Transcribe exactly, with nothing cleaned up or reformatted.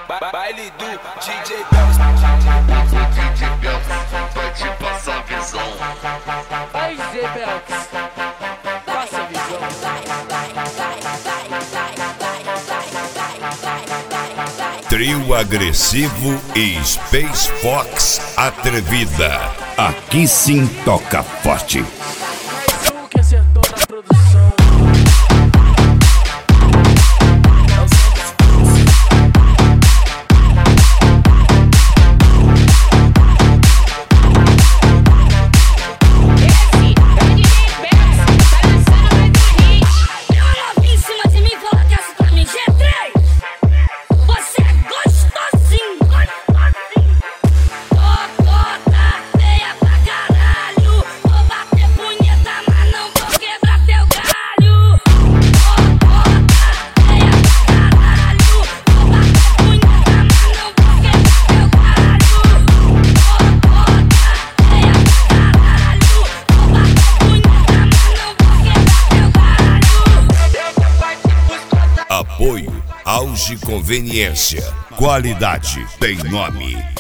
Baile do D J Belks. D J Belks vai te passar visão. Vai, D J Belks, passa visão. Trio agressivo e Space Fox atrevida. Aqui sim toca forte. Mais um que acertou na produção. Apoio, auge, conveniência, qualidade, tem nome.